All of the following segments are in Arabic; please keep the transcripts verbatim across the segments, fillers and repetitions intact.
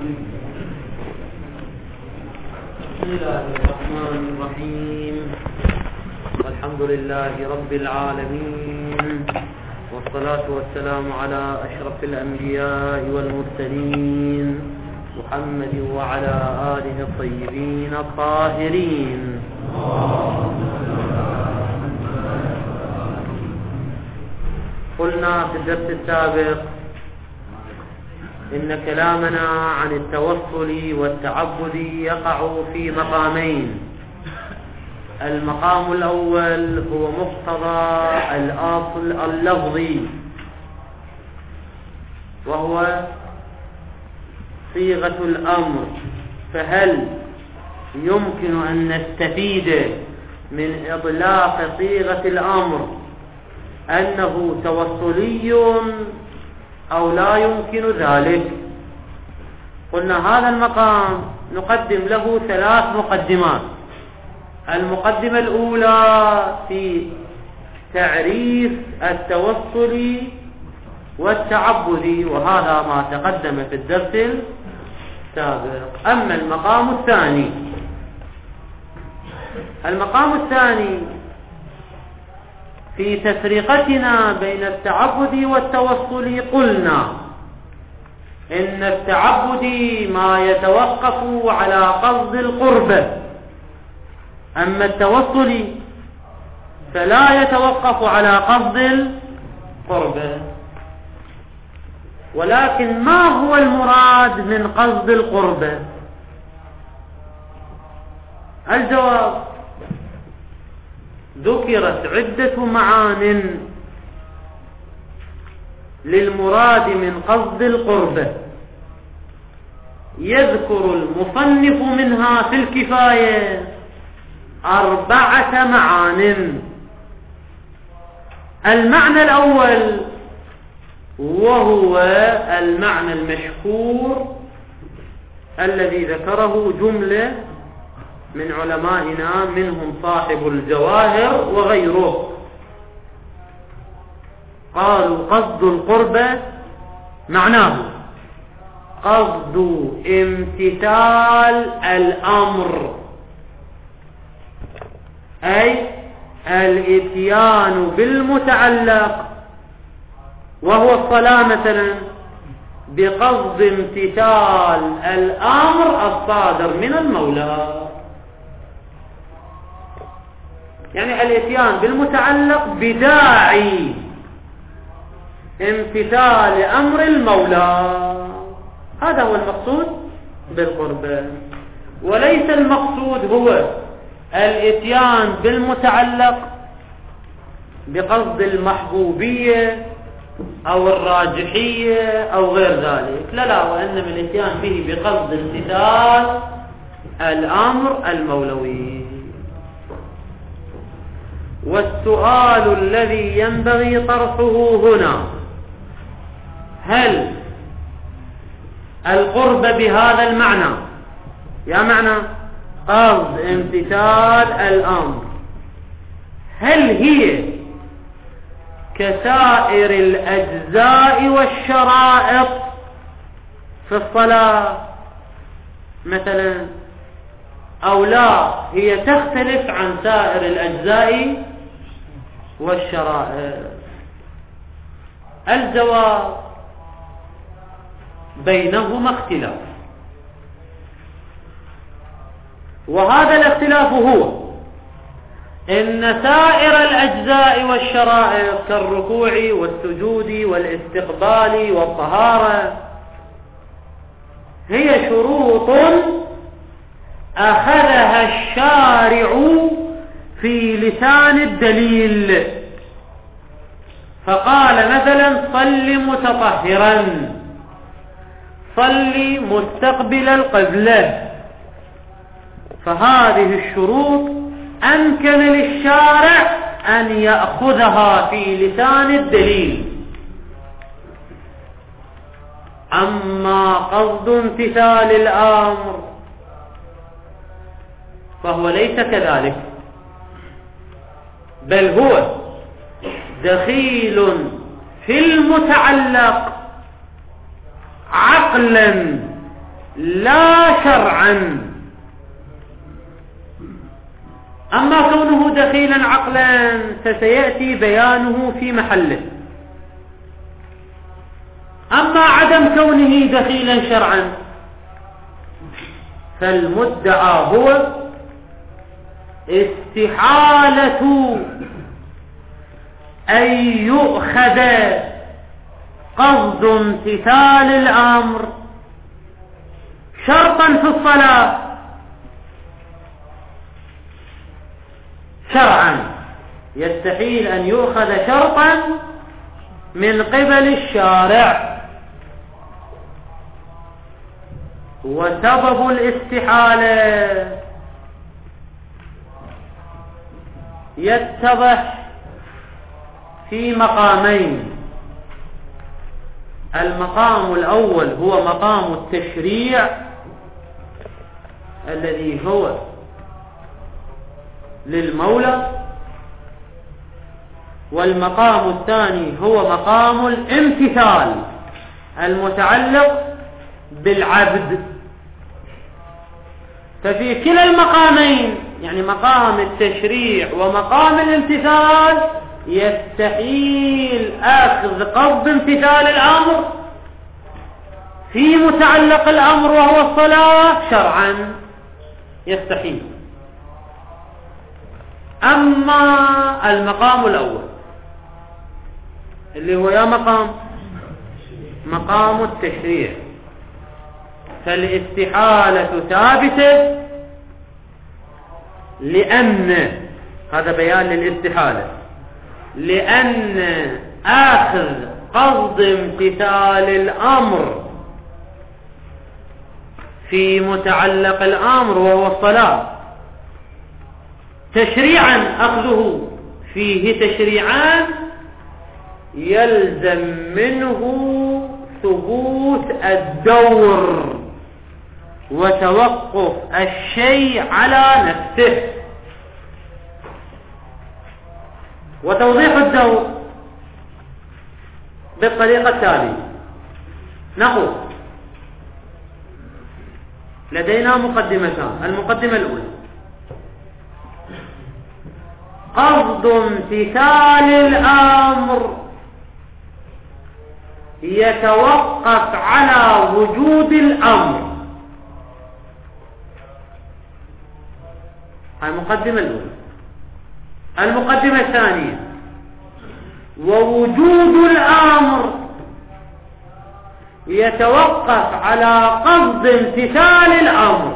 بسم الله الرحمن الرحيم. الحمد لله رب العالمين، والصلاة والسلام على أشرف الأنبياء والمرسلين محمد وعلى آله الطيبين الطاهرين. قلنا في الدرس السابق إن كلامنا عن التوصل والتعبد يقع في مقامين. المقام الأول هو مقتضى الأصل اللفظي، وهو صيغة الأمر، فهل يمكن أن نستفيد من إطلاق صيغة الأمر أنه توصلي أو لا يمكن ذلك؟ قلنا هذا المقام نقدم له ثلاث مقدمات. المقدمة الأولى في تعريف التوصل والتعبد، وهذا ما تقدم في الدرس السابق. أما المقام الثاني المقام الثاني في تفرقتنا بين التعبد والتوصل، قلنا إن التعبد ما يتوقف على قصد القربة، أما التوصل فلا يتوقف على قصد القربة. ولكن ما هو المراد من قصد القربة؟ الجواب: ذكرت عدة معان للمراد من قصد القربة، يذكر المصنف منها في الكفاية أربعة معان. المعنى الأول وهو المعنى المشهور الذي ذكره جملة من علمائنا، منهم صاحب الجواهر وغيره، قالوا قصد القربة معناه قصد امتثال الأمر، أي الاتيان بالمتعلق وهو الصلاة مثلا بقصد امتثال الأمر الصادر من المولى، يعني الاتيان بالمتعلق بداعي امتثال أمر المولى. هذا هو المقصود بالقربة، وليس المقصود هو الاتيان بالمتعلق بقصد المحبوبية أو الراجحية أو غير ذلك، لا لا، وإنما الاتيان به بقصد امتثال الأمر المولوي. والسؤال الذي ينبغي طرحه هنا: هل القرب بهذا المعنى، يا معنى قصد امتثال الأمر، هل هي كسائر الأجزاء والشرائط في الصلاة مثلا، أو لا هي تختلف عن سائر الأجزاء والشرائط؟ الجواب: بينهما اختلاف، وهذا الاختلاف هو إن سائر الأجزاء والشرائط كالركوع والسجود والاستقبال والطهارة هي شروط أخذها الشارع في لسان الدليل، فقال مثلا: صل متطهرا، صل مستقبل القبلة. فهذه الشروط أمكن للشارع أن يأخذها في لسان الدليل. أما قصد امتثال الأمر فهو ليس كذلك، بل هو دخيل في المتعلق عقلا لا شرعا. أما كونه دخيلا عقلا فسيأتي بيانه في محله. أما عدم كونه دخيلا شرعا فالمدعى هو استحالة أن يؤخذ قصد امتثال الأمر شرطا في الصلاة شرعا. يستحيل أن يؤخذ شرطا من قبل الشارع. وسبب الاستحالة يتضح في مقامين. المقام الأول هو مقام التشريع الذي هو للمولى، والمقام الثاني هو مقام الامتثال المتعلق بالعبد. ففي كلا المقامين يعني مقام التشريع ومقام الامتثال يستحيل أخذ قصد امتثال الأمر في متعلق الأمر وهو الصلاة شرعا، يستحيل. أما المقام الأول اللي هو يا مقام مقام التشريع فالاستحالة ثابتة، لأن هذا بيان للاستحالة، لأن آخذ قصد امتثال الأمر في متعلق الأمر وهو الصلاة تشريعا، أخذه فيه تشريعان يلزم منه ثبوت الدور وتوقف الشيء على نفسه. وتوضيح الدور بالطريقة التالية: نقول لدينا مقدمتان. المقدمة الأولى: قصد امتثال الأمر يتوقف على وجود الأمر. هاي المقدمة الأولى. المقدمة الثانية: ووجود الأمر يتوقف على قصد امتثال الأمر.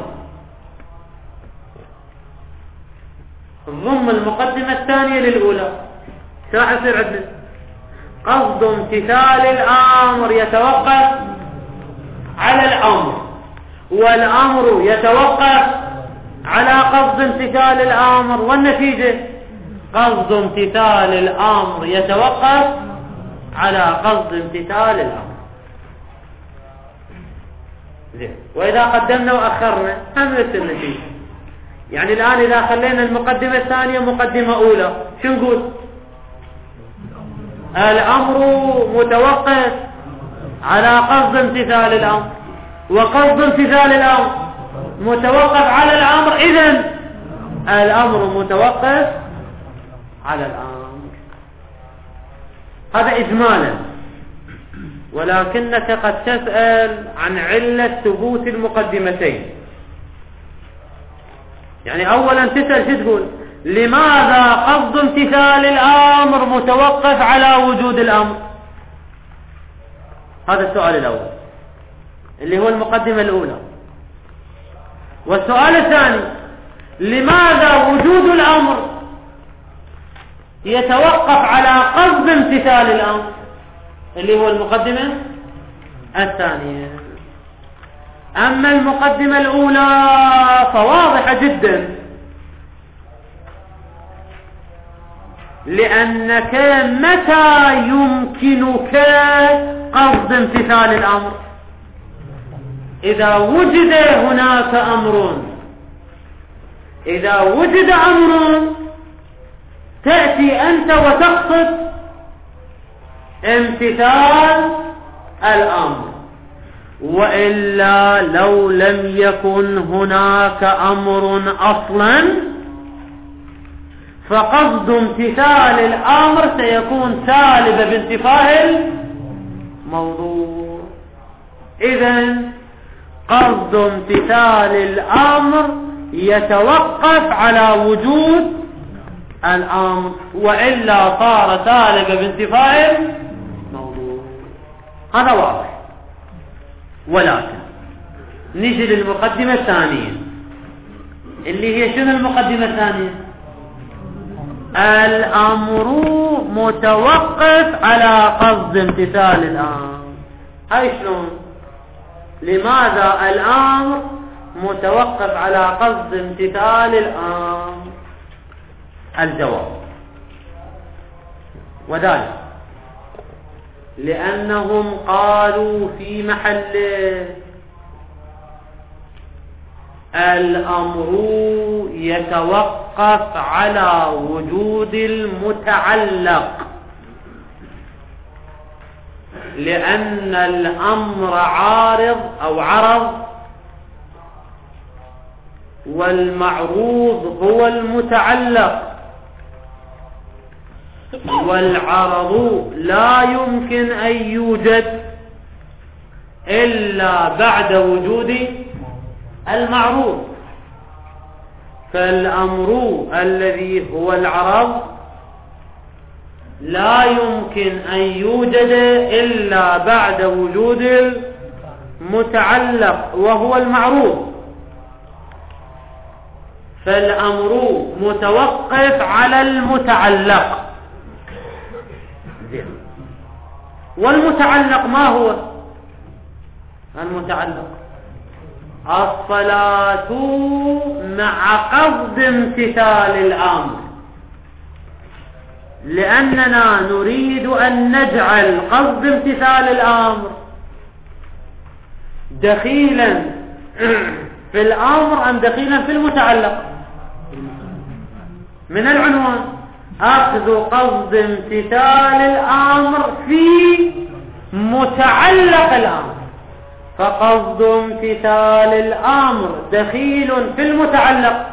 ضم المقدمة الثانية للأولى شو راح يصير عندنا؟ قصد امتثال الأمر يتوقف على الأمر، والأمر يتوقف على قصد امتثال الأمر، والنتيجة قصد امتثال الأمر يتوقف على قصد امتثال الأمر. زين. وإذا قدمنا وأخرنا هم نفس النتيجة. يعني الآن إذا خلينا المقدمة الثانية مقدمة أولى شو نقول؟ الأمر متوقف على قصد امتثال الأمر، وقصد امتثال الأمر متوقف على الأمر، إذن الأمر متوقف على الأمر. هذا إجمالا. ولكنك قد تسأل عن علة ثبوت المقدمتين. يعني أولا تسأل شو تقول؟ لماذا قصد امتثال الأمر متوقف على وجود الأمر؟ هذا السؤال الأول اللي هو المقدمة الأولى. والسؤال الثاني: لماذا وجود الأمر يتوقف على قصد امتثال الأمر؟ اللي هو المقدمة الثانية. أما المقدمة الأولى فواضحة جدا، لأنك متى يمكنك قصد امتثال الأمر؟ إذا وجد هناك أمر. إذا وجد أمر تأتي أنت وتقصد امتثال الأمر، وإلا لو لم يكن هناك أمر أصلا فقصد امتثال الأمر سيكون سالب بانتفاء الموضوع. إذن قصد امتثال الأمر يتوقف على وجود الأمر، وإلا صار سالب بانتفاء الموضوع. هذا واضح. ولكن نجي للمقدمة الثانية اللي هي شنو المقدمة الثانية؟ الأمر متوقف على قصد امتثال الأمر. هاي شلون؟ لماذا الأمر متوقف على قصد امتثال الأمر؟ الجواب وذلك لأنهم قالوا في محله الأمر يتوقف على وجود المتعلق، لأن الأمر عارض أو عرض والمعروض هو المتعلق، والعرض لا يمكن أن يوجد إلا بعد وجود المعروض. فالأمر الذي هو العرض لا يمكن أن يوجد إلا بعد وجود المتعلق وهو المعروض. فالأمر متوقف على المتعلق. والمتعلق ما هو؟ المتعلق الصلاة مع قصد امتثال الأمر، لأننا نريد أن نجعل قصد امتثال الأمر دخيلا في الأمر أم دخيلا في المتعلق. من العنوان أخذ قصد امتثال الأمر في متعلق الأمر، فقصد امتثال الأمر دخيل في المتعلق،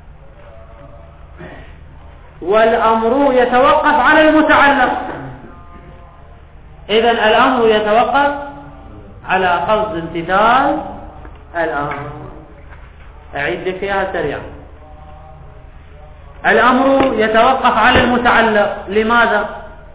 والأمر يتوقف على المتعلق. إذن الأمر يتوقف على قصد امتثال الأمر. أعيد لك إياها سريعا. الأمر يتوقف على المتعلق. لماذا؟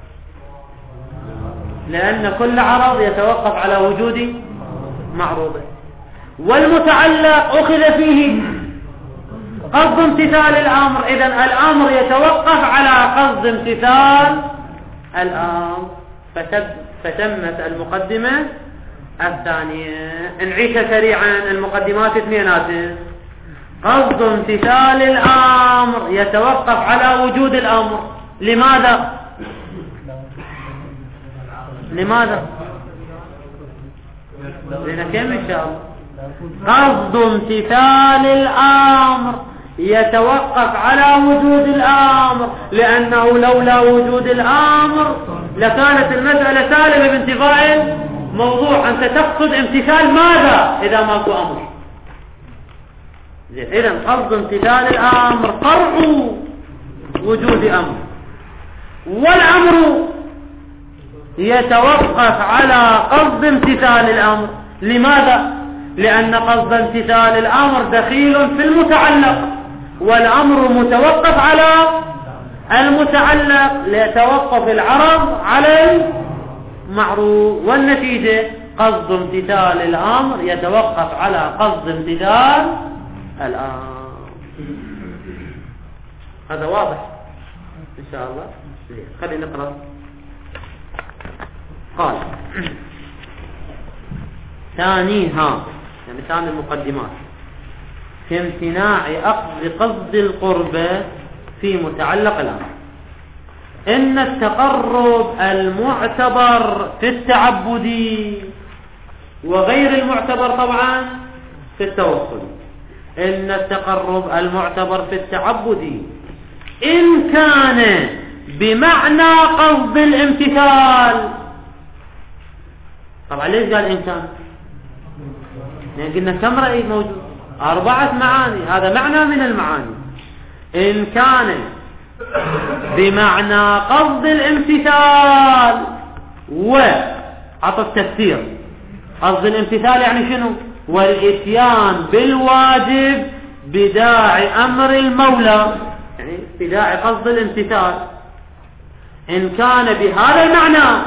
لأن كل عرض يتوقف على وجود معروضه، والمتعلق أخذ فيه قصد امتثال الأمر. إذن الأمر يتوقف على قصد امتثال الأمر. فتمت المقدمة الثانية. نعيشها سريعا. المقدمات اثنينات. قصد امتثال الأمر يتوقف على وجود الأمر. لماذا؟ لماذا؟ لنكمل إن شاء الله. قصد امتثال الأمر يتوقف على وجود الأمر، لأنه لولا وجود الأمر لكانت المسألة سالبة بانتفاء الموضوع. أنت تقصد امتثال ماذا إذا ماكو أمر؟ إذن قصد امتثال الأمر فرع وجود أمر، والأمر يتوقف على قصد امتثال الأمر. لماذا؟ لأن قصد امتثال الأمر دخيل في المتعلق، والأمر متوقف على المتعلق، ليتوقف العرض على المعروض. والنتيجة قصد امتثال الأمر يتوقف على قصد امتثال الأمر. هذا واضح إن شاء الله. خلينا نقرأ. قال ثانيها، يعني ثاني المقدمات، في امتناع أخذ قصد القربة في متعلق الأمر. إن التقرب المعتبر في التعبدي وغير المعتبر طبعا في التوصل. إن التقرب المعتبر في التعبدي إن كان بمعنى قصد الامتثال. طبعا ليش قال إن كان؟ يعني قلنا كم رأي موجود؟ أربعة معاني. هذا معنى من المعاني. إن كان بمعنى قصد الامتثال وعطف تفسير. قصد الامتثال يعني شنو؟ والإتيان بالواجب بداعي أمر المولى، يعني بداعي قصد الامتثال. إن كان بهذا المعنى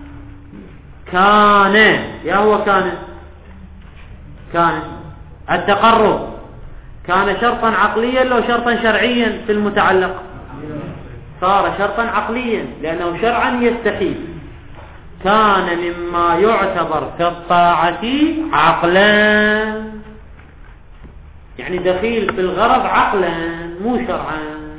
كان، يا هو كان كان التقرب كان شرطا عقليا لو شرطا شرعيا في المتعلق؟ صار شرطا عقليا لأنه شرعا يستحيل. كان مما يعتبر كالطاعة عقلا، يعني دخيل في الغرض عقلا مو شرعا.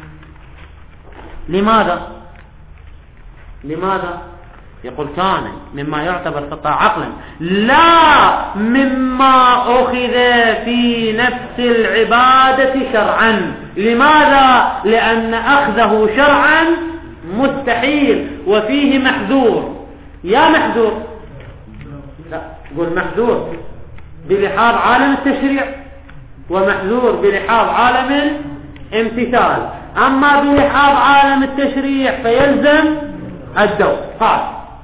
لماذا؟ لماذا؟ يقول كان مما يعتبر كالطاعة عقلا لا مما أخذ في نفس العبادة شرعا. لماذا؟ لأن أخذه شرعا مستحيل وفيه محذور. يا محذور، لا قول محذور بلحاظ عالم التشريع ومحذور بلحاظ عالم الامتثال. أما بلحاظ عالم التشريع فيلزم الدور. قال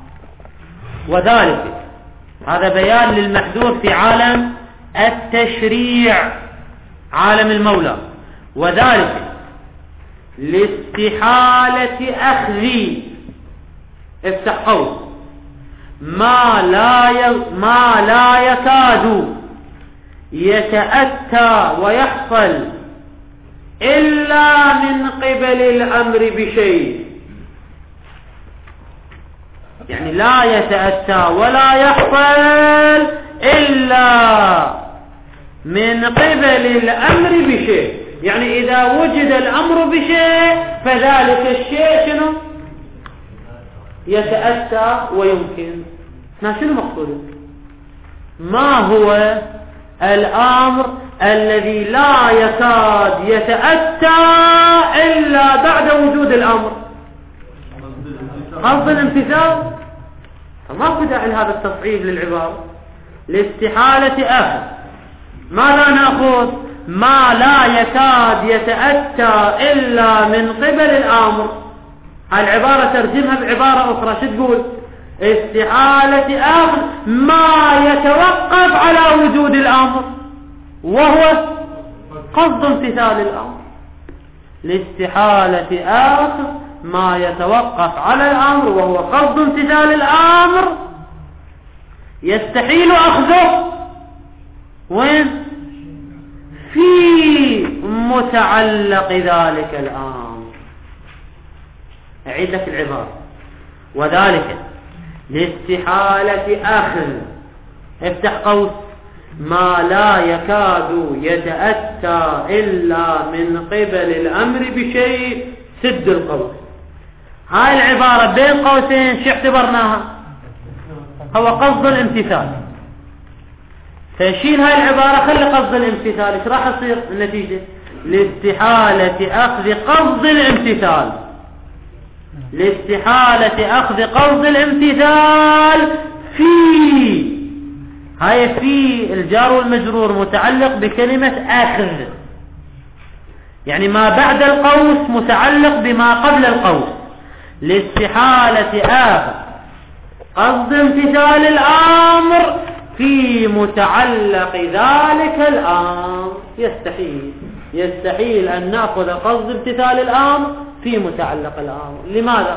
وذلك، هذا بيان للمحذور في عالم التشريع عالم المولى. وذلك لاستحالة أخذ، افتح قوس، ما لا ي... ما لا يكاد يتأتى ويحصل إلا من قبل الأمر بشيء. يعني لا يتأتى ولا يحصل إلا من قبل الأمر بشيء. يعني إذا وجد الأمر بشيء فذلك الشيء شنو؟ يتأتى ويمكن. ما شنو مقصوده؟ ما هو الأمر الذي لا يكاد يتأتى إلا بعد وجود الأمر؟ قصد الامتثال. فما في داعي لهذا التصعيد للعبارة. لاستحالة أخذ، ما لا نأخذ ما لا يكاد يتأتى إلا من قبل الأمر. العبارة ترجمها بعبارة أخرى، شو تقول؟ استحالة أخذ ما يتوقف على وجود الأمر وهو قصد امتثال الأمر. لاستحالة أخذ ما يتوقف على الأمر وهو قصد امتثال الأمر يستحيل أخذه وين؟ في متعلق ذلك الأمر. أعيد لك العبارة. وذلك لاستحالة أخذ، افتح قوس، ما لا يكاد يتأتى إلا من قبل الأمر بشيء، سد القوس. هاي العبارة بين قوسين شو اعتبرناها؟ هو قصد الامتثال. فشيل هاي العبارة، خلي قصد الامتثال. ايش راح يصير النتيجة؟ لاستحالة أخذ قصد الامتثال. لاستحالة أخذ قصد الامتثال في، هاي في الجار والمجرور متعلق بكلمة أخذ، يعني ما بعد القوس متعلق بما قبل القوس. لاستحالة أخذ قصد امتثال الأمر في متعلق ذلك الأمر. يستحيل يستحيل أن نأخذ قصد امتثال الأمر في متعلق الأمر. لماذا؟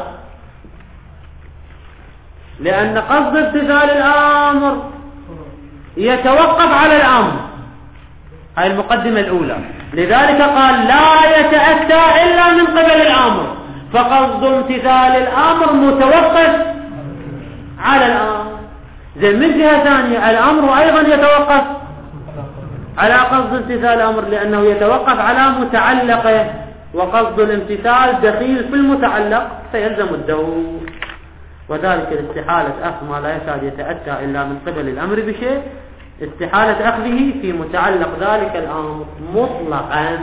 لأن قصد امتثال الأمر يتوقف على الأمر. هاي المقدمة الأولى. لذلك قال لا يتأتى إلا من قبل الأمر، فقصد امتثال الأمر متوقف على الأمر. زي من جهة ثانية الأمر أيضا يتوقف على قصد امتثال الأمر لأنه يتوقف على متعلقه، وقصد الامتثال دخيل في المتعلق فيلزم الدور. وذلك الاستحالة أخذ ما لا يكاد يتأتى إلا من قبل الأمر بشيء، استحالة أخذه في متعلق ذلك الأمر مطلقا.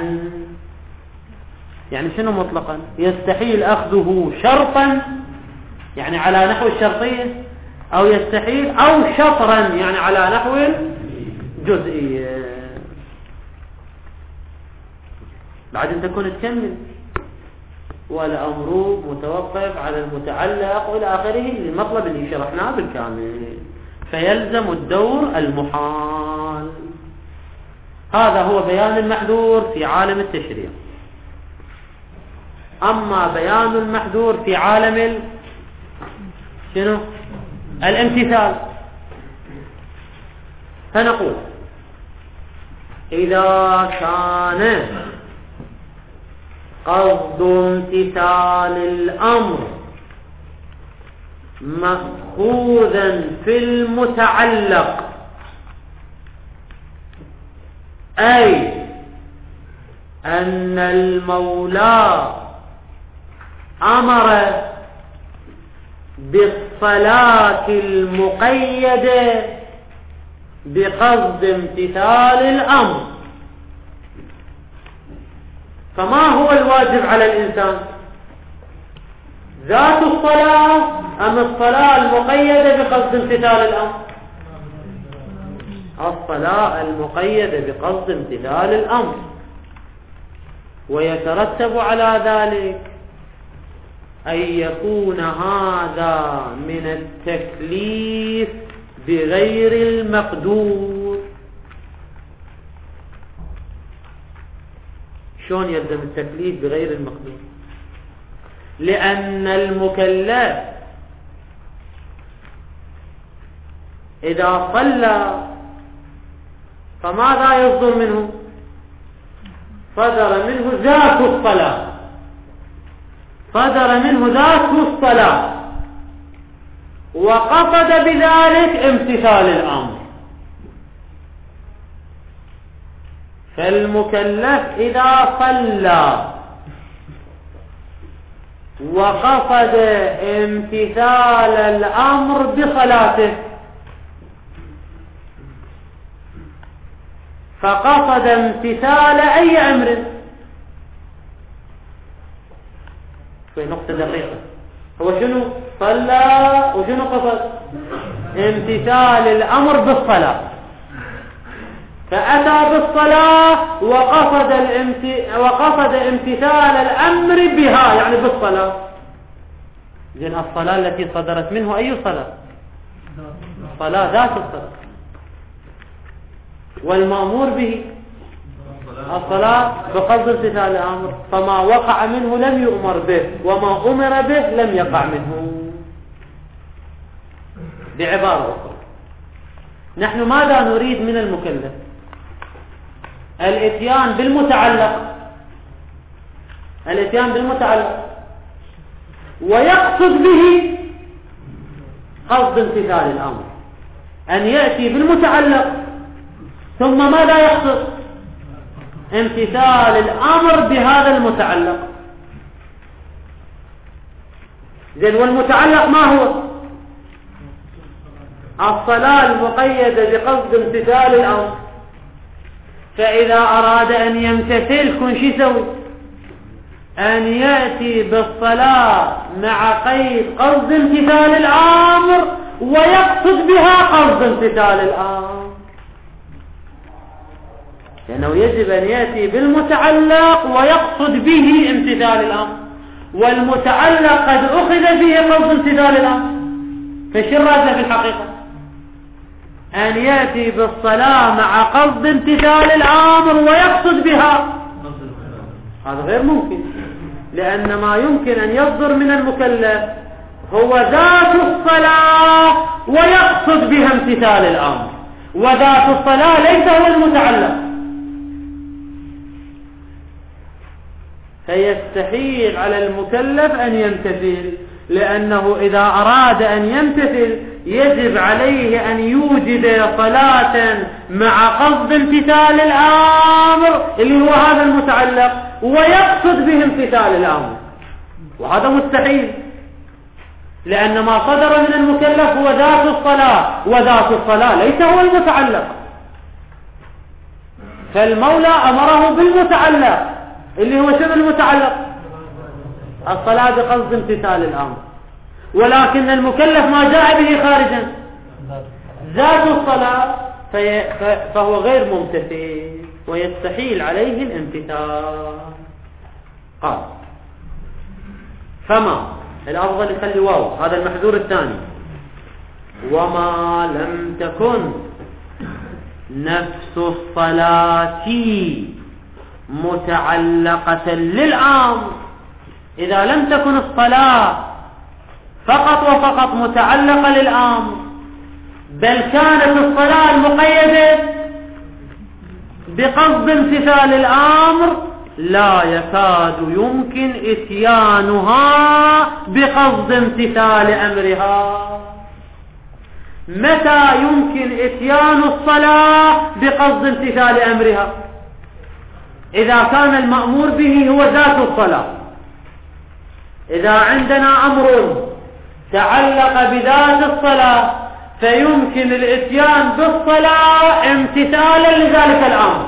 يعني شنو مطلقا؟ يستحيل أخذه شرطا يعني على نحو الشرطية، أو يستحيل أو شطرا يعني على نحو جزئية، بعدين تكون تكمل والأمر متوقف على المتعلق وإلى آخره، المطلب اللي شرحناه بالكامل، فيلزم الدور المحال. هذا هو بيان المحذور في عالم التشريع. أما بيان المحذور في عالم ال... شنو؟ الامتثال، فنقول إذا كان قصد امتثال الأمر مأخوذا في المتعلق، أي أن المولى أمر بالصلاة المقيدة بقصد امتثال الأمر، فما هو الواجب على الإنسان؟ ذات الصلاة أم الصلاة المقيدة بقصد امتثال الأمر؟ الصلاة المقيدة بقصد امتثال الأمر. ويترتب على ذلك أن يكون هذا من التكليف بغير المقدور. شلون يلزم التكليف بغير المقدور؟ لأن المكلف إذا صلى فماذا يصدر منه؟ صدر منه ذات الصلاة، صدر منه ذات الصلاة، وقصد بذلك امتثال الأمر. فالمكلف إذا صلى وقصد امتثال الأمر بصلاته، فقصد امتثال أي أمر، في نقطة دقيقة، هو شنو صلى وشنو قصد؟ امتثال الأمر بالصلاة، فأتى بالصلاة وقصد, الامت... وقصد امتثال الأمر بها، يعني بالصلاة. زين الصلاة التي صدرت منه أي صلاة؟ صلاة ذات الصلاة، والمأمور به الصلاة بقصد امتثال الأمر، فما وقع منه لم يؤمر به، وما أمر به لم يقع منه. بعبارة أخرى، نحن ماذا نريد من المكلف؟ الاتيان بالمتعلق، الاتيان بالمتعلق، ويقصد به قصد امتثال الأمر، أن يأتي بالمتعلق ثم ماذا يقصد؟ امتثال الأمر بهذا المتعلق. زين، والمتعلق ما هو؟ الصلاة المقيدة بقصد امتثال الأمر. فإذا أراد أن يمتثل كن شو يسوي؟ أن يأتي بالصلاة مع قيد قصد امتثال الأمر، ويقصد بها قصد امتثال الأمر، لأنه يجب أن يأتي بالمتعلق ويقصد به امتثال الأمر، والمتعلق قد أخذ به قصد امتثال الأمر. فشو الراجع في الحقيقة؟ أن يأتي بالصلاة مع قصد امتثال الأمر ويقصد بها، هذا غير ممكن، لأن ما يمكن أن يصدر من المكلف هو ذات الصلاة ويقصد بها امتثال الأمر، وذات الصلاة ليس هو المتعلق. فيستحيل على المكلف أن يمتثل، لأنه إذا أراد أن يمتثل يجب عليه أن يوجد صلاة مع قصد امتثال الأمر اللي هو هذا المتعلق، ويقصد به امتثال الأمر، وهذا مستحيل، لأن ما صدر من المكلف هو ذات الصلاة، وذات الصلاة ليس هو المتعلق. فالمولى أمره بالمتعلق اللي هو شبه المتعلق، الصلاة بقصد امتثال الأمر، ولكن المكلف ما جاء به خارجا ذات الصلاة، فهو غير ممتثل ويستحيل عليه الامتثال. قال فما الأفضل يخلي واو، هذا المحذور الثاني. وما لم تكن نفس الصلاة متعلقة للأمر، إذا لم تكن الصلاة فقط وفقط متعلقة للأمر، بل كانت الصلاة المقيدة بقصد امتثال الأمر، لا يكاد يمكن اتيانها بقصد امتثال أمرها. متى يمكن اتيان الصلاة بقصد امتثال أمرها؟ إذا كان المأمور به هو ذات الصلاة. إذا عندنا أمر تعلق بذات الصلاة فيمكن الاتيان بالصلاة امتثالا لذلك الأمر.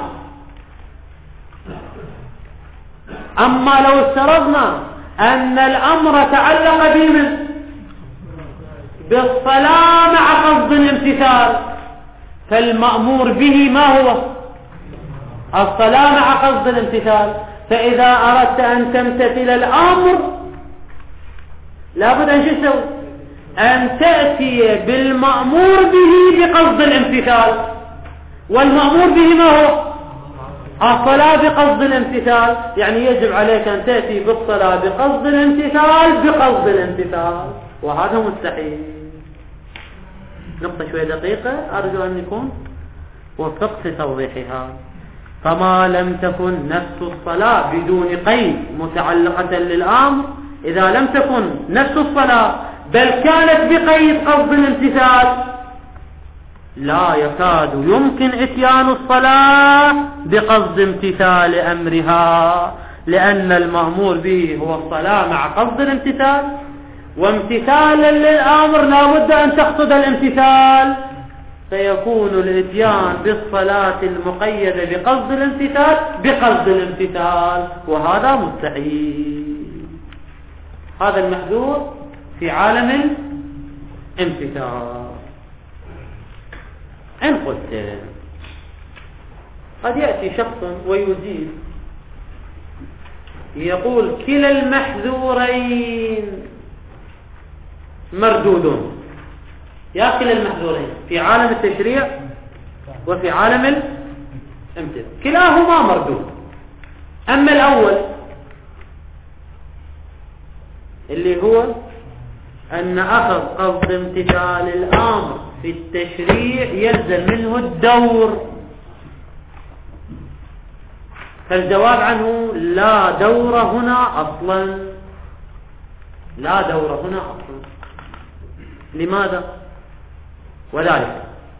أما لو افترضنا أن الأمر تعلق بمن؟ بالصلاة مع قصد الامتثال، فالمأمور به ما هو؟ الصلاة مع قصد الامتثال. فإذا أردت أن تمتثل الأمر لابد أن تسوي أن تأتي بالمأمور به بقصد الامتثال، والمأمور به ما هو؟ الصلاة بقصد الامتثال. يعني يجب عليك أن تأتي بالصلاة بقصد الامتثال بقصد الامتثال، وهذا مستحيل. نقطة شوية دقيقة أرجو أن يكون وفقت في توضيحها. فما لم تكن نفس الصلاة بدون قيد متعلقة للأمر، إذا لم تكن نفس الصلاة بل كانت بقيد قصد الامتثال، لا يكاد يمكن اتيان الصلاة بقصد امتثال أمرها، لأن المأمور به هو الصلاة مع قصد الامتثال، وامتثالا للأمر لا بد أن تقصد الامتثال، فيكون الاتيان بالصلاة المقيدة بقصد الامتثال بقصد الامتثال، وهذا مستحيل. هذا المحذور في عالم الامتثال. إن قلت قد يأتي شخص ويجيب يقول كلا المحذورين مردود. يا كلا المحذورين في عالم التشريع وفي عالم الامتثال كلاهما مردود. أما الأول اللي هو أن أخذ قصد امتثال الأمر في التشريع يلزم منه الدور، فالجواب عنه لا دور هنا أصلا، لا دور هنا أصلا. لماذا؟ وذلك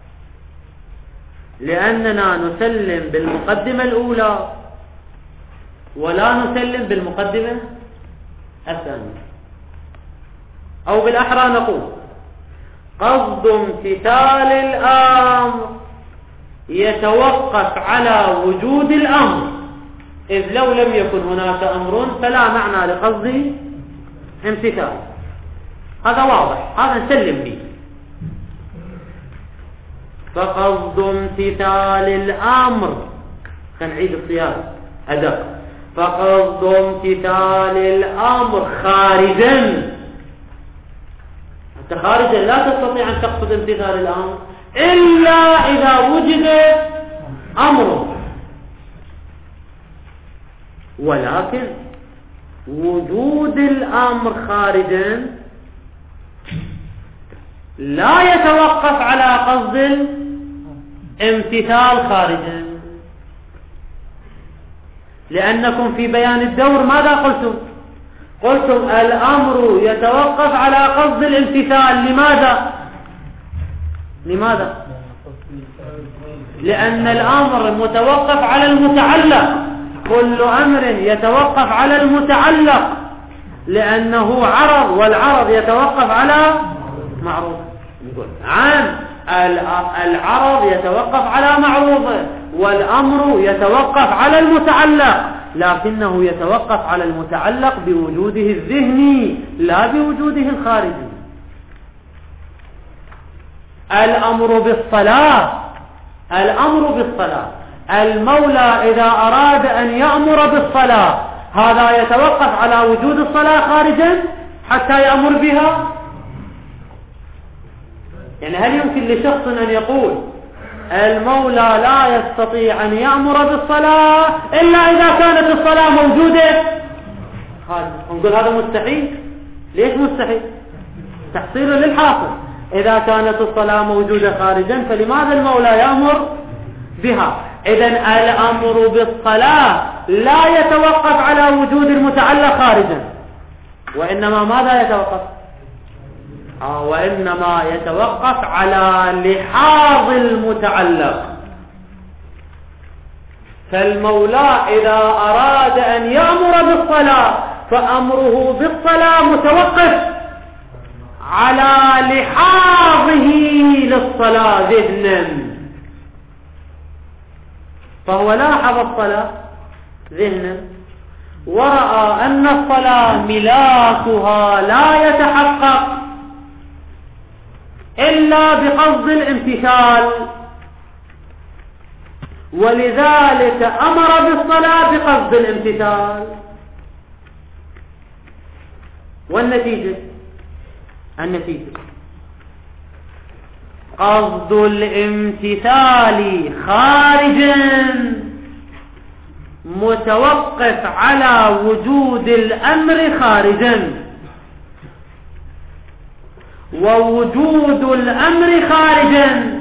لأننا نسلم بالمقدمة الأولى ولا نسلم بالمقدمة الثانية، أو بالأحرى نقول قصد امتثال الأمر يتوقف على وجود الأمر، إذ لو لم يكن هناك أمر فلا معنى لقصد امتثال. هذا واضح، هذا نسلم به. فقصد امتثال الأمر، خنعيد الصياغة أدق، فقصد امتثال الأمر خارجا، أنت خارجا لا تستطيع أن تقصد امتثال الأمر إلا إذا وجد أمر، ولكن وجود الأمر خارجا لا يتوقف على قصد الامتثال خارجا. لأنكم في بيان الدور ماذا قلتم؟ قلتم الأمر يتوقف على قصد الامتثال. لماذا؟ لماذا؟ لأن الأمر متوقف على المتعلق، كل أمر يتوقف على المتعلق لأنه عرض، والعرض يتوقف على معروض. نقول عن العرض يتوقف على معروض، والأمر يتوقف على المتعلق، لكنه يتوقف على المتعلق بوجوده الذهني لا بوجوده الخارجي. الأمر بالصلاة الأمر بالصلاة. المولى إذا أراد أن يأمر بالصلاة هذا يتوقف على وجود الصلاة خارجا حتى يأمر بها. يعني هل يمكن لشخص أن يقول المولى لا يستطيع أن يأمر بالصلاة إلا إذا كانت الصلاة موجودة خارجا؟ نقول هذا مستحيل. ليش مستحيل؟ تحصيل للحاصل. إذا كانت الصلاة موجودة خارجا فلماذا المولى يأمر بها؟ إذن الأمر بالصلاة لا يتوقف على وجود المتعلق خارجا، وإنما ماذا يتوقف؟ آه وإنما يتوقف على لحاظ المتعلق. فالمولى إذا أراد أن يأمر بالصلاة فأمره بالصلاة متوقف على لحاظه للصلاة ذهنا. فهو لاحظ الصلاة ذهنا ورأى أن الصلاة ملاكها لا يتحقق إلا بقصد الامتثال، ولذلك أمر بالصلاة بقصد الامتثال. والنتيجة النتيجة قصد الامتثال خارجا متوقف على وجود الأمر خارجا، ووجود الأمر خارجا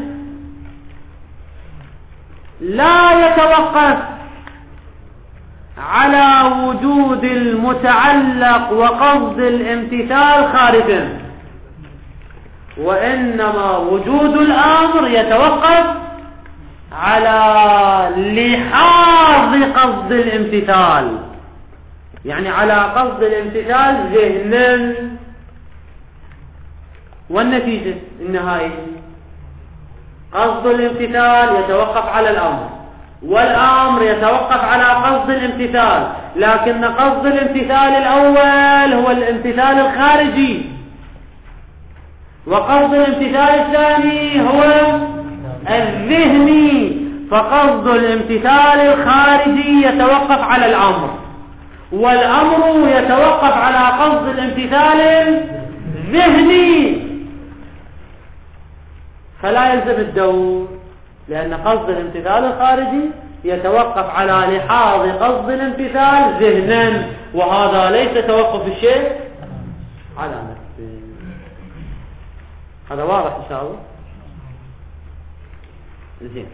لا يتوقف على وجود المتعلق وقصد الامتثال خارجا، وإنما وجود الأمر يتوقف على لحاظ قصد الامتثال، يعني على قصد الامتثال ذهنا. والنتيجة النهائية قصد الامتثال يتوقف على الأمر، والأمر يتوقف على قصد الامتثال، لكن قصد الامتثال الأول هو الامتثال الخارجي، وقصد الامتثال الثاني هو الذهني. فقصد الامتثال الخارجي يتوقف على الأمر، والأمر يتوقف على قصد الامتثال الذهني، فلا يلزم الدور، لأن قصد الامتثال الخارجي يتوقف على لحاظ قصد الامتثال ذهنا، وهذا ليس توقف الشيء على نفسه. هذا واضح إن شاء الله. زين،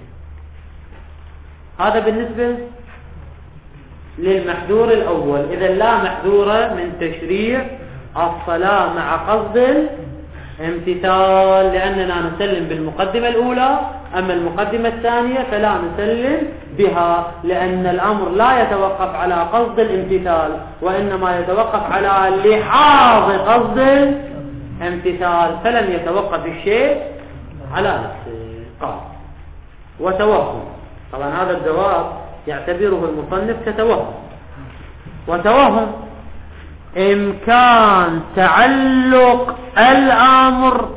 هذا بالنسبة للمحذور الأول. إذا لا محذور من تشريع الصلاة مع قصد الامتثال، لأننا نسلم بالمقدمة الأولى، أما المقدمة الثانية فلا نسلم بها، لأن الأمر لا يتوقف على قصد الامتثال، وإنما يتوقف على لحاظ قصد الامتثال، فلن يتوقف الشيء على نفسه. قال وتوهم. طبعا هذا الجواب يعتبره المصنف كتوهم. وتوهم إمكان تعلق الأمر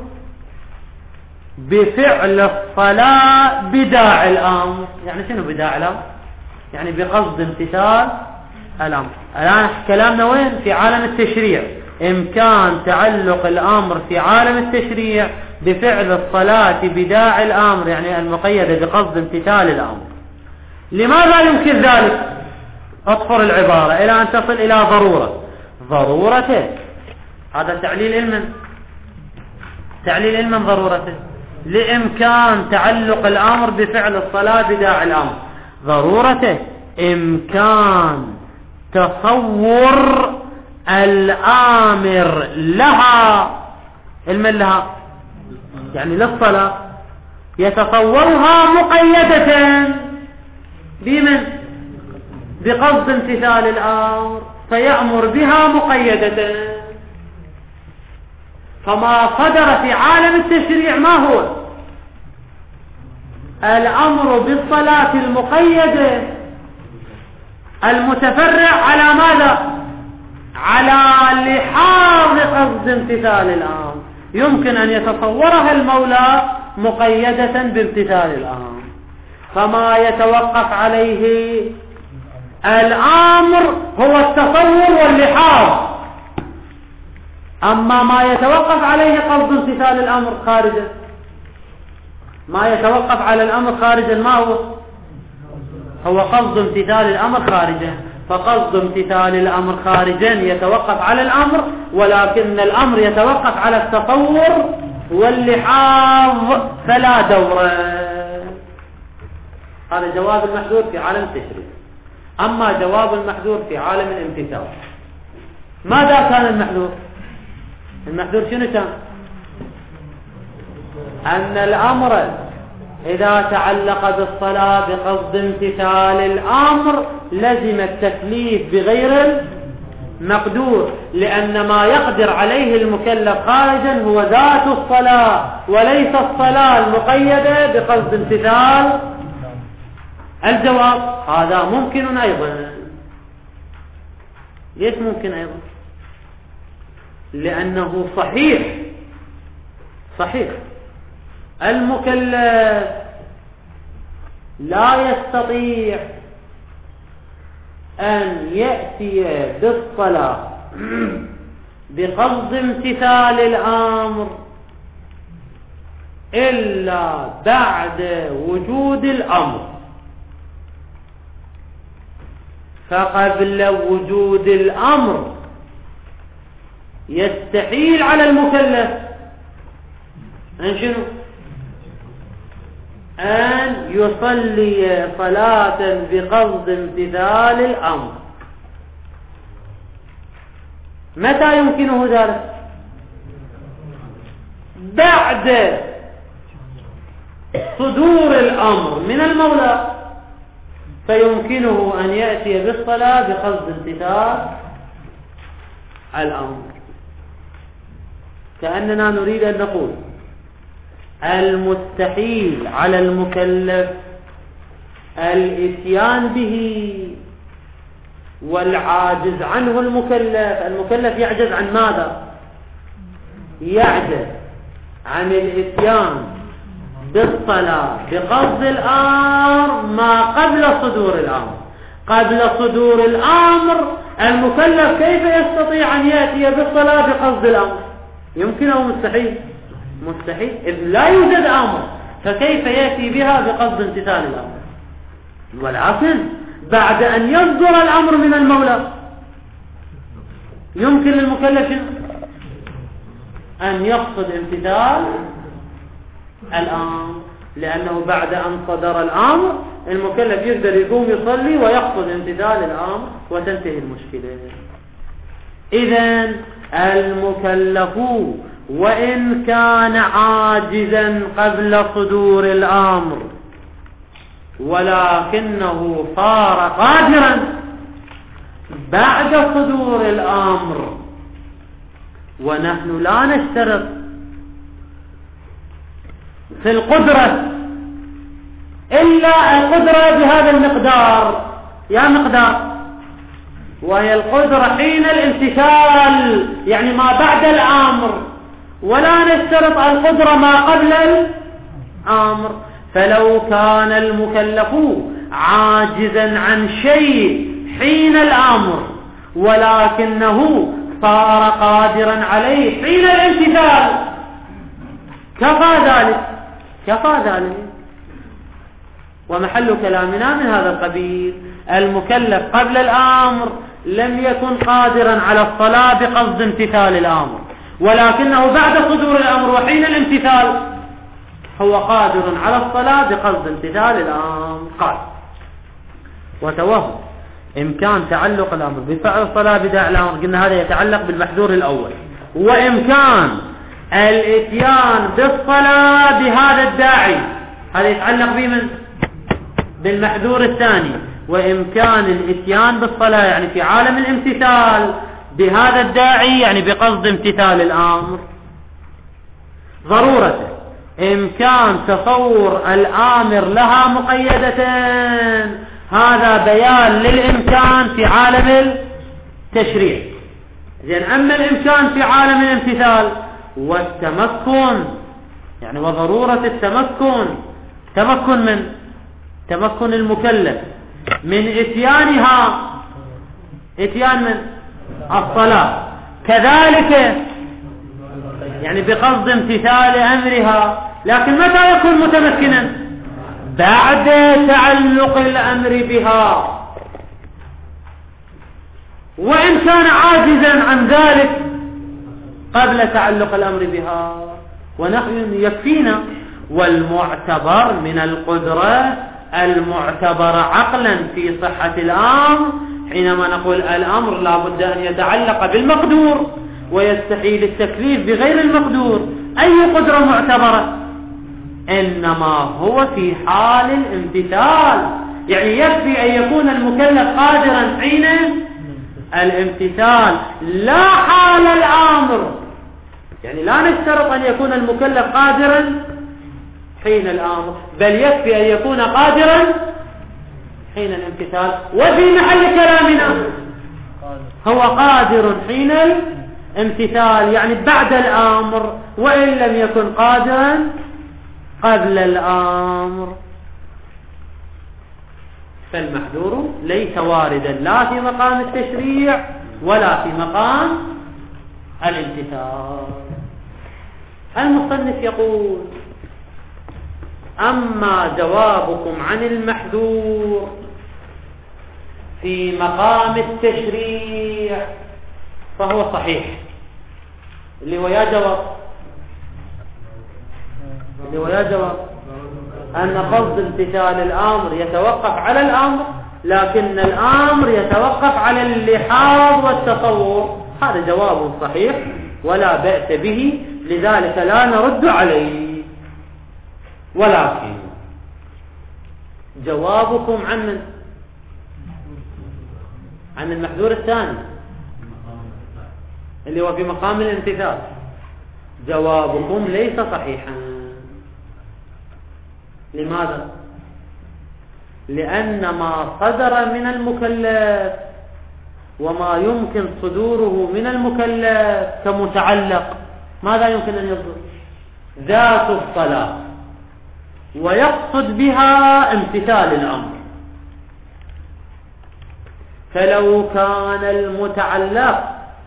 بفعل الصلاة بداعي الأمر. يعني شنو بداعي الأمر؟ يعني بقصد امتثال الأمر. الآن كلامنا وين؟ في عالم التشريع. إمكان تعلق الأمر في عالم التشريع بفعل الصلاة بداعي الأمر، يعني المقيدة بقصد امتثال الأمر. لماذا يمكن ذلك؟ اطفر العبارة إلى أن تصل إلى ضرورة. ضرورته، هذا تعليل علما، تعليل علما ضرورته، لإمكان تعلق الأمر بفعل الصلاة بداعي الأمر. ضرورته إمكان تصور الآمر لها، علما لها يعني للصلاة، يتصورها مقيدة بمن؟ بقصد امتثال الأمر، فيأمر بها مقيدة. فما صدر في عالم التشريع ما هو؟ الأمر بالصلاة المقيدة المتفرع على ماذا؟ على لحاظ قصد امتثال الأمر. يمكن أن يتصورها المولى مقيدة بامتثال الأمر. فما يتوقف عليه الأمر هو التصور واللحاظ، أما ما يتوقف عليه قصد امتثال الأمر خارجا. ما يتوقف على الأمر خارجا ما هو؟ هو قصد امتثال الأمر خارجا. فقصد امتثال الأمر خارجا يتوقف على الأمر، ولكن الأمر يتوقف على التصور واللحاظ فلا دور. هذا جواب المحذور في عالم التشريع. أما جواب المحذور في عالم الامتثال، ماذا كان المحذور؟ المحذور شنو كان؟ أن الأمر إذا تعلق بالصلاة بقصد امتثال الأمر لزم التكليف بغير المقدور، لأن ما يقدر عليه المكلف خارجا هو ذات الصلاة وليس الصلاة المقيدة بقصد امتثال. الجواب هذا ممكن أيضا. ليش ممكن أيضا؟ لأنه صحيح صحيح المكلف لا يستطيع أن يأتي بالصلاة بقصد امتثال الأمر إلا بعد وجود الأمر. فقبل وجود الأمر يستحيل على المكلف أن شنو؟ أن يصلي صلاة بقصد امتثال الأمر. متى يمكنه ذلك؟ بعد صدور الأمر من المولى، فيمكنه أن يأتي بالصلاة بقصد امتثال الأمر. كأننا نريد أن نقول المستحيل على المكلف الاتيان به والعاجز عنه المكلف. المكلف يعجز عن ماذا؟ يعجز عن الاتيان بالصلاة بقصد الأمر ما قبل صدور الأمر. قبل صدور الأمر المكلف كيف يستطيع أن يأتي بالصلاة بقصد الأمر؟ يمكن أو مستحيل؟ مستحيل، إذ لا يوجد أمر، فكيف يأتي بها بقصد امتثال الأمر؟ والعكس، بعد أن يصدر الأمر من المولى يمكن للمكلف أن يقصد امتثال الأمر، لأنه بعد أن صدر الأمر المكلف يقدر يقوم يصلي ويقصد امتثال الأمر وتنتهي المشكلة. إذن المكلف وإن كان عاجزا قبل صدور الأمر ولكنه صار قادرا بعد صدور الأمر. ونحن لا نشترط في القدرة إلا القدرة بهذا المقدار، يا مقدار، وهي القدرة حين الامتثال، يعني ما بعد الأمر، ولا نشترط القدرة ما قبل الأمر. فلو كان المكلف عاجزا عن شيء حين الأمر ولكنه صار قادرا عليه حين الامتثال كفى ذلك، كفى ذلك. ومحل كلامنا من هذا القبيل، المكلف قبل الأمر لم يكن قادرا على الصلاة بقصد امتثال الأمر، ولكنه بعد صدور الأمر وحين الامتثال هو قادر على الصلاة بقصد امتثال الأمر. قال: وتوهم إمكان تعلق الأمر بفعل الصلاة بداعي الأمر، قلنا هذا يتعلق بالمحذور الأول، وإمكان الاتيان بالصلاة بهذا الداعي هذا يتعلق بمن؟ بالمحذور الثاني. وإمكان الاتيان بالصلاة يعني في عالم الامتثال بهذا الداعي يعني بقصد امتثال الأمر. ضرورته إمكان تصور الآمر لها مقيدتين، هذا بيان للإمكان في عالم التشريع. زين، أما الإمكان في عالم الامتثال والتمكن يعني وضرورة التمكن، تمكن من تمكن المكلف من اتيانها، اتيان من الصلاة، كذلك يعني بقصد امتثال امرها، لكن متى يكون متمكنا؟ بعد تعلق الامر بها. وان كان عاجزا عن ذلك قبل تعلق الامر بها، ونحن يكفينا. والمعتبر من القدرة المعتبر عقلا في صحة الامر، حينما نقول الامر لا بد ان يتعلق بالمقدور ويستحيل التكليف بغير المقدور، اي قدرة معتبرة؟ انما هو في حال الامتثال. يعني يكفي ان يكون المكلف قادرا حين الامتثال لا حال الامر. يعني لا نشترط ان يكون المكلف قادرا حين الامر، بل يكفي ان يكون قادرا حين الامتثال. وفي محل كلامنا هو قادر حين الامتثال، يعني بعد الامر، وان لم يكن قادرا قبل الامر. فالمحذور ليس واردا لا في مقام التشريع ولا في مقام الامتثال. المصنف يقول: أما جوابكم عن المحذور في مقام التشريع فهو صحيح. اللي هو يا جواب اللي هو يا جواب أن قصد امتثال الأمر يتوقف على الأمر، لكن الأمر يتوقف على اللحاظ والتصور. هذا جواب صحيح ولا بأس به، لذلك لا نرد عليه. ولكن جوابكم عن عن المحذور الثاني اللي هو في مقام الامتثال، جوابكم ليس صحيحا. لماذا؟ لأن ما صدر من المكلف وما يمكن صدوره من المكلف كمتعلق، ماذا يمكن أن يصدر؟ ذات الصلاة، ويقصد بها امتثال الأمر. فلو كان المتعلق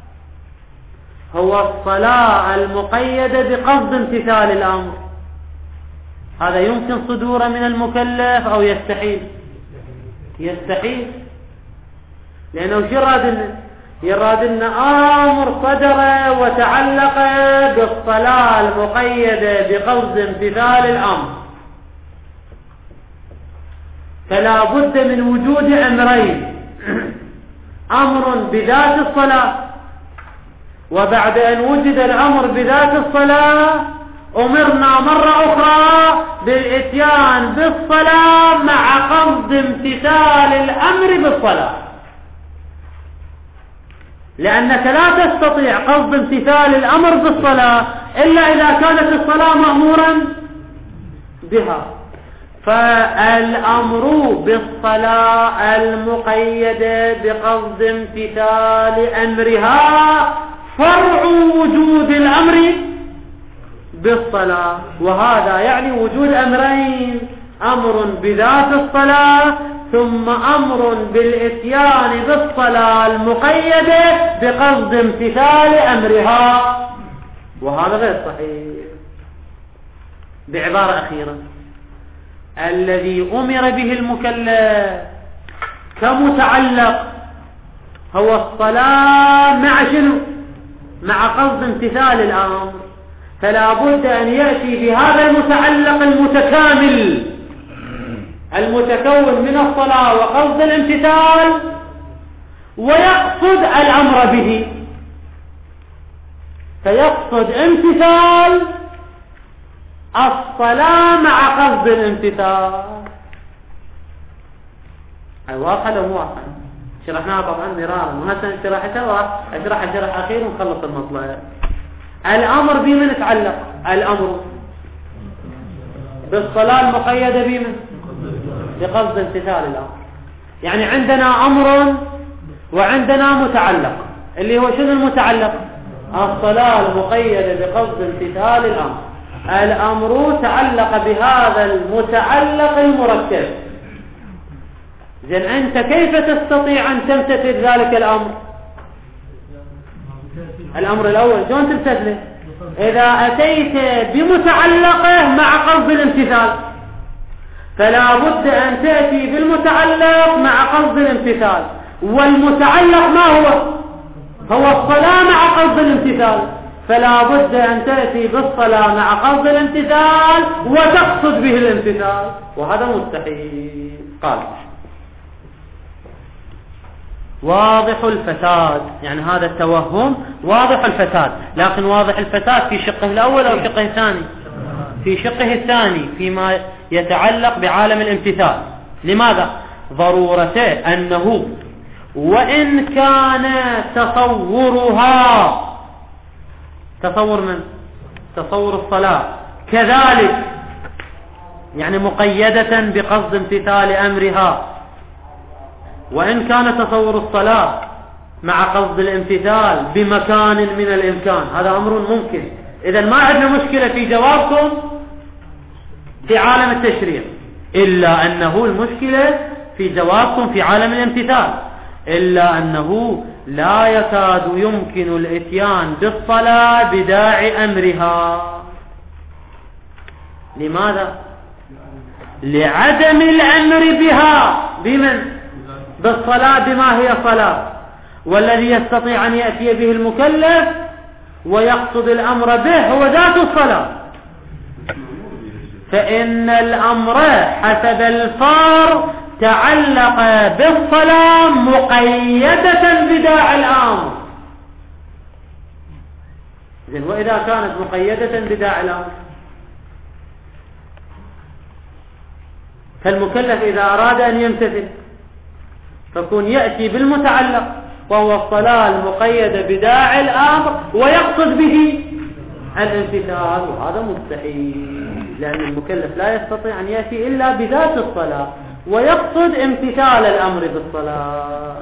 هو الصلاة المقيدة بقصد امتثال الأمر، هذا يمكن صدوره من المكلف أو يستحيل؟ يستحيل. لأنه يراد يراد أن أمر صدر وتعلق بالصلاة المقيدة بقصد امتثال الأمر، فلا بد من وجود أمرين: أمر بذات الصلاة، وبعد أن وجد الأمر بذات الصلاة أمرنا مرة أخرى بالإتيان بالصلاة مع قصد امتثال الأمر بالصلاة. لأنك لا تستطيع قصد امتثال الأمر بالصلاة إلا إذا كانت الصلاة مأمورا بها. فالأمر بالصلاة المقيدة بقصد امتثال أمرها فرع وجود الأمر بالصلاة، وهذا يعني وجود أمرين: أمر بذات الصلاة ثم أمر بالإتيان بالصلاة المقيدة بقصد امتثال أمرها، وهذا غير صحيح. بعبارة أخيرة: الذي أمر به المكلف كمتعلق هو الصلاة مع شنو؟ مع قصد امتثال الأمر، فلا بد أن يأتي بهذا المتعلق المتكامل المتكون من الصلاة وقصد الامتثال ويقصد الأمر به، فيقصد امتثال الصلاة مع قصد الامتثال. هاي واضحة لو مو واضحة؟ شرحناها طبعا مرارا، وهسه شرحتها اشرح شرح أخير ونخلص المطلب. الأمر بمن يتعلق؟ الأمر بالصلاة المقيدة بمن؟ بقصد امتثال الأمر. يعني عندنا أمر وعندنا متعلق، اللي هو شنو المتعلق؟ الصلاة المقيدة بقصد امتثال الأمر. الأمر تعلق بهذا المتعلق المركب إذن أنت كيف تستطيع أن تمتثل ذلك الأمر؟ الأمر الأول شلون تمتثله؟ إذا أتيت بمتعلقه مع قصد الامتثال، فلا بد أن تأتي بالمتعلق مع قصد الامتثال، والمتعلق ما هو؟ هو الصلاة مع قصد الامتثال، فلا بد أن تأتي بالصلاة مع قصد الامتثال وتقصد به الامتثال، وهذا مستحيل. قال واضح الفساد، يعني هذا التوهم واضح الفساد، لكن واضح الفساد في شقه الأول أو شقه الثاني؟ في شقه الثاني فيما يتعلق بعالم الامتثال. لماذا؟ ضرورته أنه وإن كان تصورها، تصور من؟ تصور الصلاة كذلك، يعني مقيدة بقصد امتثال أمرها، وإن كان تصور الصلاة مع قصد الامتثال بمكان من الإمكان، هذا أمر ممكن. إذن ما عندنا مشكلة في جوابكم في عالم التشريع، إلا أنه المشكلة في جوابكم في عالم الامتثال، إلا أنه لا يكاد يمكن الاتيان بالصلاة بداعي أمرها. لماذا؟ لعدم الأمر بها. بمن؟ بالصلاة. بما هي صلاة؟ والذي يستطيع أن يأتي به المكلف ويقصد الأمر به هو ذات الصلاة. فإن الأمر حسب الفار تعلق بالصلاة مقيدة بداعي الأمر. وإذا كانت مقيدة بداعي الأمر، فالمكلف إذا أراد أن يمتثل فكون يأتي بالمتعلق وهو الصلاة المقيدة بداعي الأمر ويقصد به الامتثال، وهذا مستحيل، لأن المكلف لا يستطيع أن يأتي إلا بذات الصلاة ويقصد امتثال الأمر بالصلاة.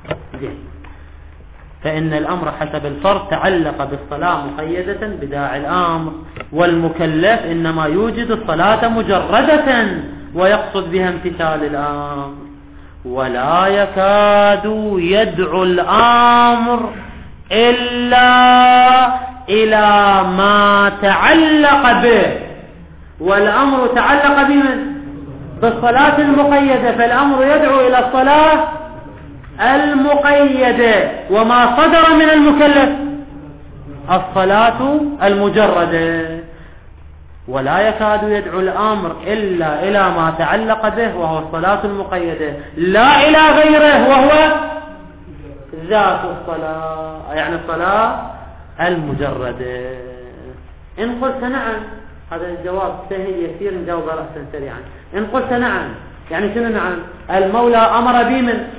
فإن الأمر حسب الفرض تعلق بالصلاة مقيدة بداعي الأمر، والمكلف إنما يوجد الصلاة مجردة ويقصد بها امتثال الأمر، ولا يكاد يدعو الأمر إلا إلى ما تعلق به، والأمر تعلق بمن؟ بالصلاة المقيدة، فالأمر يدعو إلى الصلاة المقيدة، وما صدر من المكلف الصلاة المجردة. ولا يكاد يدعو الأمر إلا إلى ما تعلق به وهو الصلاة المقيدة، لا إلى غيره وهو ذات الصلاة، يعني الصلاة المجردة. إن قلت نعم، هذا الجواب سهل يسير نجاوب رأسا سريعا. إن قلت نعم، يعني شنو نعم؟ المولى أمر بمن؟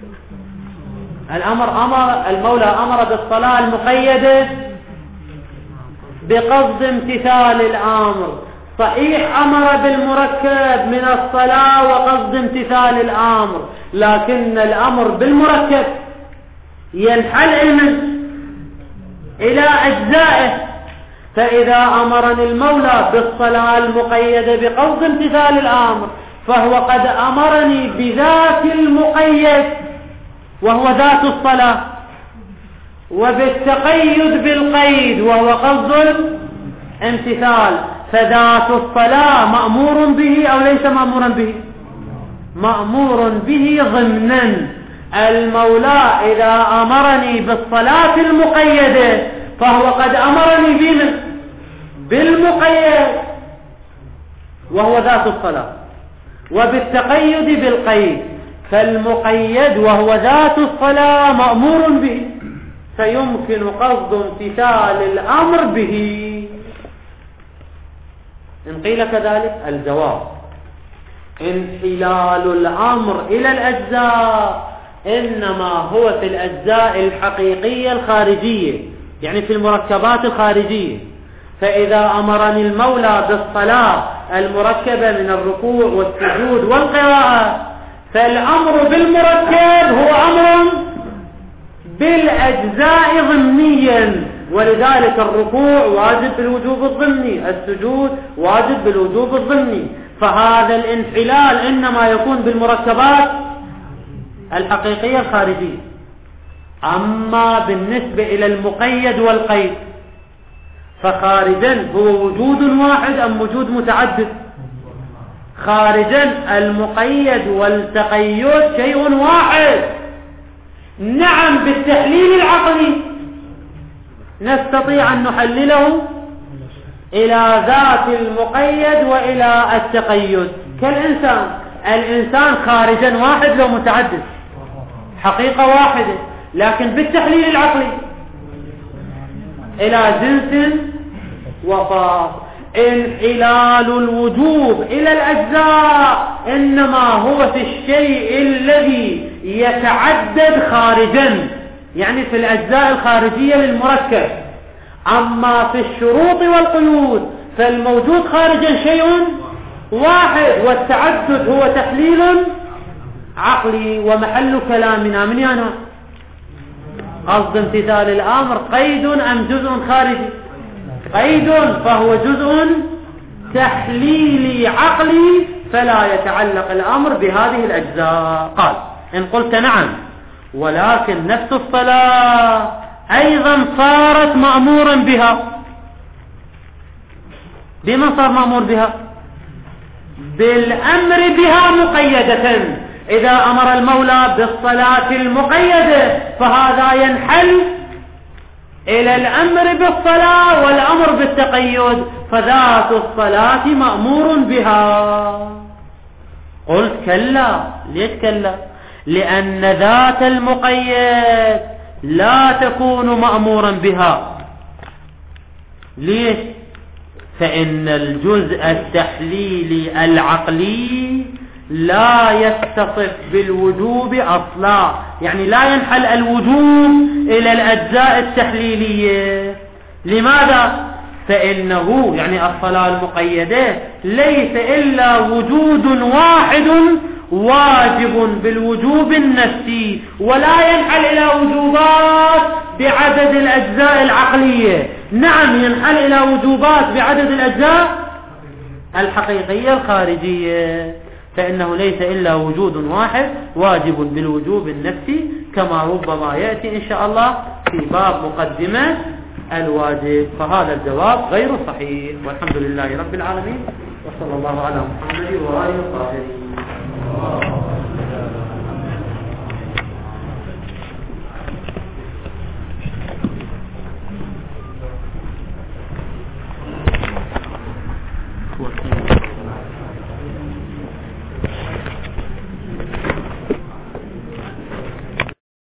الأمر أمر المولى أمر بالصلاة المقيدة بقصد امتثال الأمر. صحيح أمر بالمركب من الصلاة وقصد امتثال الأمر، لكن الأمر بالمركب ينحل علما إلى أجزائه. فإذا أمرني المولى بالصلاة المقيدة بقصد امتثال الأمر فهو قد أمرني بذات المقيد وهو ذات الصلاة، وبالتقيد بالقيد وهو قصد الامتثال. فذات الصلاة مأمور به أو ليس مأمورا به؟ مأمور به ضمنا. المولى إذا أمرني بالصلاة المقيدة فهو قد أمرني بمن؟ بالمقيد وهو ذات الصلاة، وبالتقيد بالقيد. فالمقيد وهو ذات الصلاة مأمور به، فيمكن قصد امتثال الأمر به. إن قيل كذلك الجواب انحلال الأمر إلى الأجزاء إنما هو في الأجزاء الحقيقية الخارجية، يعني في المركبات الخارجية. فإذا أمرني المولى بالصلاة المركبة من الركوع والسجود والقراءة فالأمر بالمركب هو أمر بالأجزاء ضمنيا، ولذلك الركوع واجب بالوجوب الضمني، السجود واجب بالوجوب الضمني. فهذا الانحلال إنما يكون بالمركبات الحقيقية الخارجية. أما بالنسبة إلى المقيد والقيد فخارجا هو وجود واحد أم وجود متعدد؟ خارجا المقيد والتقيد شيء واحد. نعم بالتحليل العقلي نستطيع أن نحلله إلى ذات المقيد وإلى التقيد كالإنسان. الإنسان خارجا واحد لو متعدد، حقيقة واحدة، لكن بالتحليل العقلي إلى جنس وفاص. انحلال الوجوب إلى الأجزاء إنما هو في الشيء الذي يتعدد خارجا، يعني في الأجزاء الخارجية للمركب. أما في الشروط والقيود فالموجود خارجا شيء واحد، والتعدد هو تحليل عقلي. ومحل كلامنا من هنا قصد امتثال الأمر قيد أم جزء خارجي؟ قيد، فهو جزء تحليلي عقلي فلا يتعلق الأمر بهذه الأجزاء. قال إن قلت نعم ولكن نفس الصلاة أيضا صارت مأمورا بها. بما صار مأمور بها؟ بالأمر بها مقيدة. إذا أمر المولى بالصلاة المقيدة فهذا ينحل إلى الأمر بالصلاة والأمر بالتقيد، فذات الصلاة مأمور بها. قلت كلا. ليش كلا؟ لأن ذات المقيد لا تكون مأمورا بها. ليش؟ فإن الجزء التحليلي العقلي لا يتصف بالوجوب أصلا، يعني لا ينحل الوجوب إلى الأجزاء التحليلية. لماذا؟ فإنه يعني الصلاة المقيدة ليس إلا وجود واحد واجب بالوجوب النفسي، ولا ينحل إلى وجوبات بعدد الأجزاء العقلية. نعم ينحل إلى وجوبات بعدد الأجزاء الحقيقية الخارجية، فإنه ليس إلا وجود واحد واجب بالوجوب النفسي، كما ربما يأتي إن شاء الله في باب مقدمة الواجب. فهذا الجواب غير صحيح، والحمد لله رب العالمين، وصلى الله على محمد وآله وصحبه.